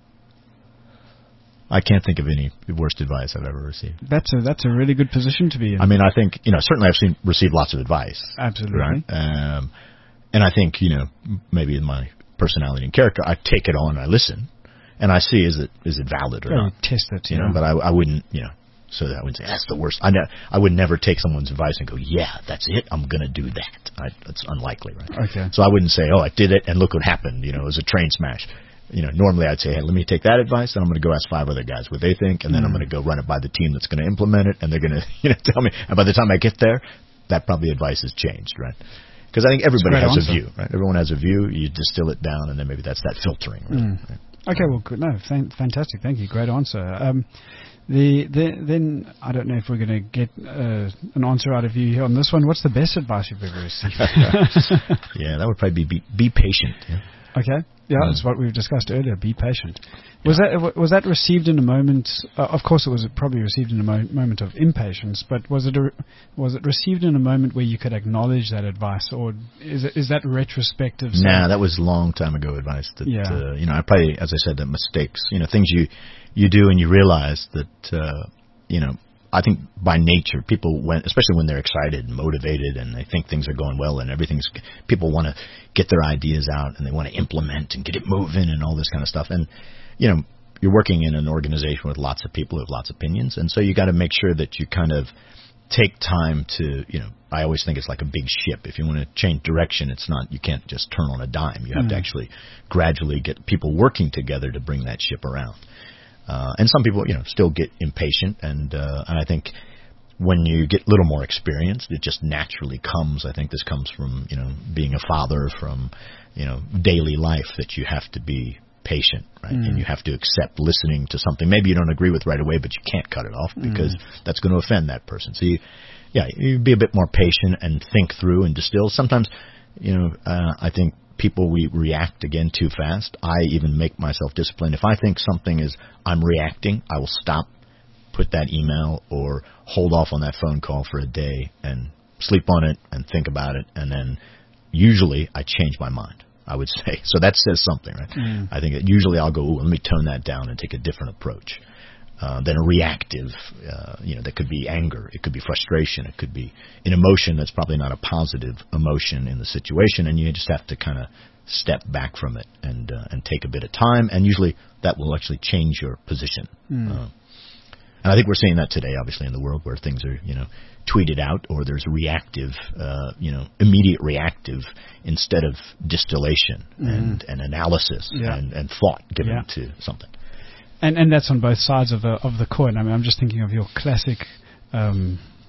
I can't think of any worst advice I've ever received. That's a that's a really good position to be in. I mean, I think, you know, certainly I've seen received lots of advice. Absolutely. Right? Um, and I think, you know, maybe in my personality and character, I take it on, I listen, and I see is it is it valid or yeah, not. Test it, you yeah. know. But I, I wouldn't, you know, so I wouldn't say that's the worst. I ne- I would never take someone's advice and go, yeah, that's it, I'm going to do that. I, that's unlikely, right? Okay. So I wouldn't say, oh, I did it, and look what happened. You know, it was a train smash. You know, normally I'd say, hey, let me take that advice, and I'm going to go ask five other guys what they think, and then mm. I'm going to go run it by the team that's going to implement it, and they're going to, you know, tell me. And by the time I get there, that probably advice has changed, right? Because I think everybody has answer. a view, right? Everyone has a view. You distill it down, and then maybe that's that filtering, right? Mm. right? Okay, well, good. No, fan- fantastic. Thank you. Great answer. Um, the, the then I don't know if we're going to get uh, an answer out of you here on this one. What's the best advice you've ever received? Yeah, that would probably be be, be patient. Yeah? Okay. Yeah, that's what we've discussed earlier. Be patient. Was yeah. that was that received in a moment? Uh, of course, it was probably received in a mo- moment of impatience. But was it a, was it received in a moment where you could acknowledge that advice, or is it, is that retrospective? Nah, that was a long time ago advice. That yeah. uh, you know, I probably, as I said, that mistakes. You know, things you you do and you realize that uh, you know. I think by nature, people, when, especially when they're excited and motivated and they think things are going well and everything's, people want to get their ideas out and they want to implement and get it moving and all this kind of stuff. And, you know, you're working in an organization with lots of people who have lots of opinions. And so you got to make sure that you kind of take time to, you know, I always think it's like a big ship. If you want to change direction, it's not, you can't just turn on a dime. You have mm. to actually gradually get people working together to bring that ship around. Uh, and some people, you know, still get impatient, and uh, and I think when you get a little more experience, it just naturally comes. I think this comes from, you know, being a father, from, you know, daily life, that you have to be patient, right? Mm. And you have to accept listening to something maybe you don't agree with right away, but you can't cut it off because mm. that's going to offend that person. So you, yeah, you be a bit more patient and think through and distill. Sometimes, you know, uh, I think. People, we react again too fast. I even make myself disciplined. If I think something is, I'm reacting, I will stop, put that email, or hold off on that phone call for a day and sleep on it and think about it. And then usually I change my mind, I would say. So that says something, right? Mm. I think that usually I'll go, ooh, let me tone that down and take a different approach. Uh, than a reactive, uh, you know, that could be anger, it could be frustration, it could be an emotion that's probably not a positive emotion in the situation, and you just have to kind of step back from it and uh, and take a bit of time, and usually that will actually change your position. Mm. Uh, and I think we're seeing that today, obviously, in the world where things are, you know, tweeted out, or there's reactive, uh, you know, immediate reactive instead of distillation mm. and, and analysis yeah. and, and thought given yeah. to something. And and that's on both sides of the of the coin. I mean, I'm just thinking of your classic um,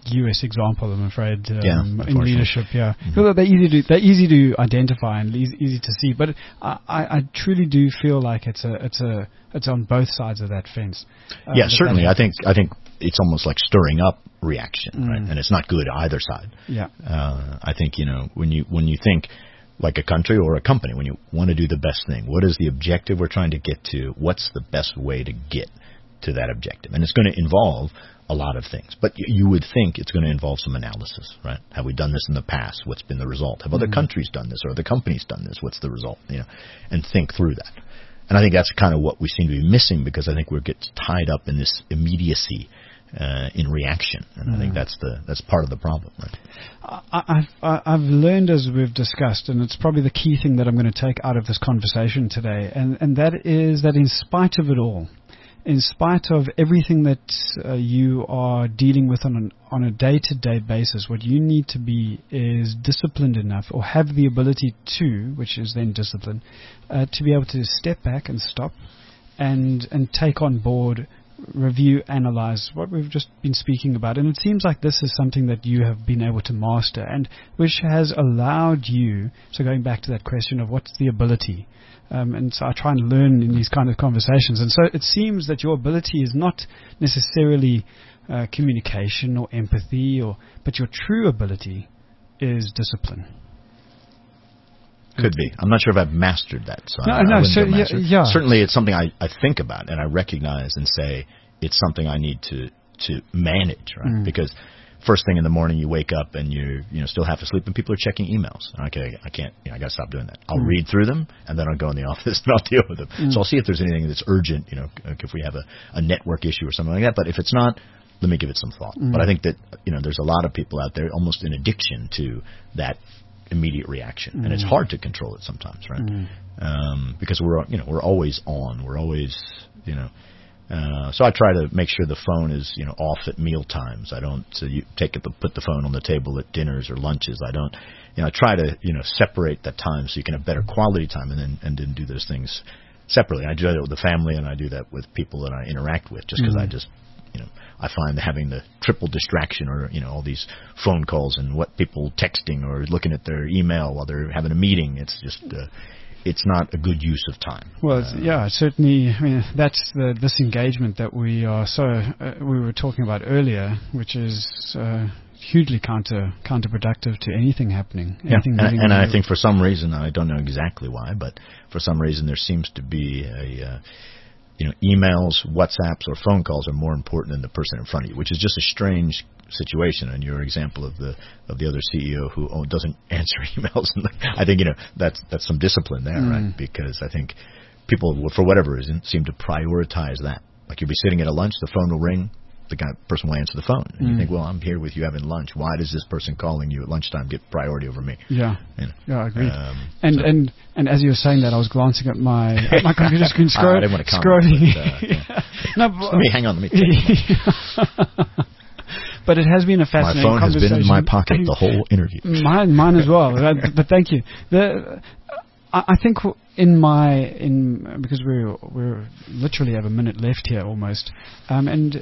U S example, I'm afraid, um, yeah, in leadership. Yeah, mm-hmm. well, they're easy to they're easy to identify and easy, easy to see. But I, I truly do feel like it's a it's a it's on both sides of that fence. Uh, yeah, that certainly. that I think I think it's almost like stirring up reaction, mm. right? And it's not good either side. Yeah. Uh, I think you know when you when you think like a country or a company, when you want to do the best thing, what is the objective we're trying to get to? What's the best way to get to that objective? And it's going to involve a lot of things. But y- you would think it's going to involve some analysis, right? Have we done this in the past? What's been the result? Have mm-hmm. other countries done this or other companies done this? What's the result? You know, and think through that. And I think that's kind of what we seem to be missing, because I think we get tied up in this immediacy uh, in reaction, and mm. I think that's the that's part of the problem. Right? I, I've, I've learned, as we've discussed, and it's probably the key thing that I'm going to take out of this conversation today, and, and that is that in spite of it all, in spite of everything that uh, you are dealing with on an, on a day-to-day basis, what you need to be is disciplined enough, or have the ability to, which is then discipline, uh, to be able to step back and stop and and take on board, review, analyze what we've just been speaking about. And it seems like this is something that you have been able to master, and which has allowed you, so going back to that question of what's the ability, um, and so I try and learn in these kind of conversations, and so it seems that your ability is not necessarily uh, communication or empathy, or but your true ability is discipline. Could be. I'm not sure if I've mastered that. So no, I, no, I so, yeah, yeah. Certainly it's something I, I think about and I recognize and say it's something I need to, to manage, right? Mm. Because first thing in the morning you wake up and you're you know still half asleep and people are checking emails. Okay, I can't. You know, I got to stop doing that. I'll mm. read through them and then I'll go in the office and I'll deal with them. Mm. So I'll see if there's anything that's urgent. You know, if we have a, a network issue or something like that. But if it's not, let me give it some thought. Mm. But I think that you know there's a lot of people out there almost in addiction to that immediate reaction, mm. and it's hard to control it sometimes, right? Mm. Um, because we're you know we're always on, we're always you know. Uh, so I try to make sure the phone is you know off at meal times. I don't so you take it put the phone on the table at dinners or lunches. I don't you know I try to you know separate that time so you can have better quality time, and then and then do those things separately. I do that with the family, and I do that with people that I interact with, just because mm. I just. You know, I find having the triple distraction, or you know, all these phone calls and what people texting or looking at their email while they're having a meeting. It's just, uh, it's not a good use of time. Well, uh, yeah, certainly. I mean, that's the disengagement that we are so uh, we were talking about earlier, which is uh, hugely counter counterproductive to anything happening. Anything yeah, and, and I think for some reason, I don't know exactly why, but for some reason there seems to be a. Uh, You know, emails, WhatsApps, or phone calls are more important than the person in front of you, which is just a strange situation. And your example of the of the other C E O who oh, doesn't answer emails, I think you know that's that's some discipline there, mm. right? Because I think people, for whatever reason, seem to prioritize that. Like you'll be sitting at a lunch, the phone will ring, the guy person will answer the phone, and mm. you think, well, I'm here with you having lunch. Why does this person calling you at lunchtime get priority over me? Yeah, you know? yeah, I agree. Um, and so. and and as you were saying that, I was glancing at my at my computer screen, scroll, I didn't want to comment, scrolling. But, uh, yeah. no, but, let me hang on. Let me. Take But it has been a fascinating my phone conversation. has been in my pocket the whole interview. Mine, mine as well. But thank you. The, I, I think in my in because we're we're literally have a minute left here almost, um, and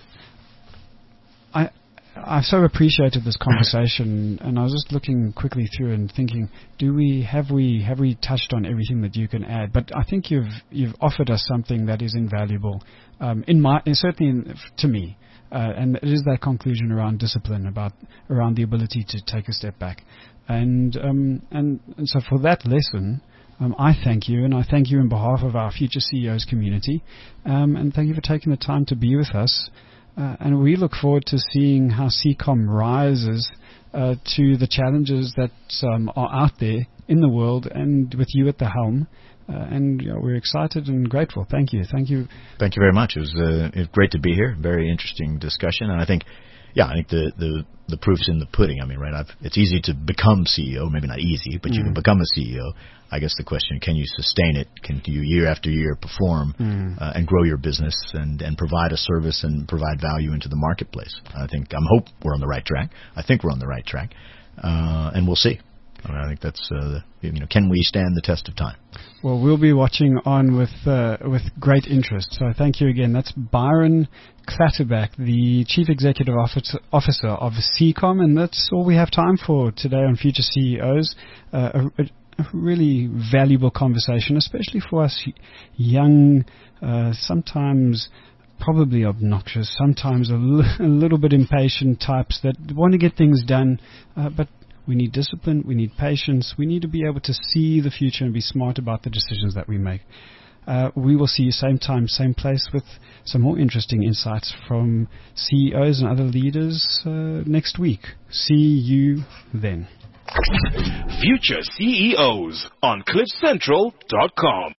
I. I so appreciated this conversation, and I was just looking quickly through and thinking, do we have we have we touched on everything that you can add? But I think you've you've offered us something that is invaluable, um, in my certainly in, to me, uh, and it is that conclusion around discipline, about around the ability to take a step back, and um, and, and so for that lesson. Um, I thank you, and I thank you in behalf of our Future C E Os community, um, and thank you for taking the time to be with us. Uh, and we look forward to seeing how C COM rises uh, to the challenges that um, are out there in the world, and with you at the helm. Uh, and you know, we're excited and grateful. Thank you. Thank you. Thank you very much. It was, uh, it was great to be here. Very interesting discussion. And I think, yeah, I think the, the, the proof's in the pudding. I mean, right, I've, it's easy to become C E O. Maybe not easy, but mm. you can become a C E O. I guess the question, can you sustain it? Can you year after year perform mm. uh, and grow your business and, and provide a service and provide value into the marketplace? I think, I hope we're on the right track. I think we're on the right track. Uh, and we'll see. I, mean, I think that's, uh, you know, can we stand the test of time? Well, we'll be watching on with uh, with great interest. So thank you again. That's Byron Clatterback, the Chief Executive Officer, officer of C COM, and that's all we have time for today on Future C E Os. Uh, a, a really valuable conversation, especially for us young, uh, sometimes probably obnoxious, sometimes a, l- a little bit impatient types that want to get things done, uh, but we need discipline, we need patience, we need to be able to see the future and be smart about the decisions that we make. Uh, we will see you same time, same place with some more interesting insights from C E Os and other leaders uh, next week. See you then. Future C E Os on cliff central dot com.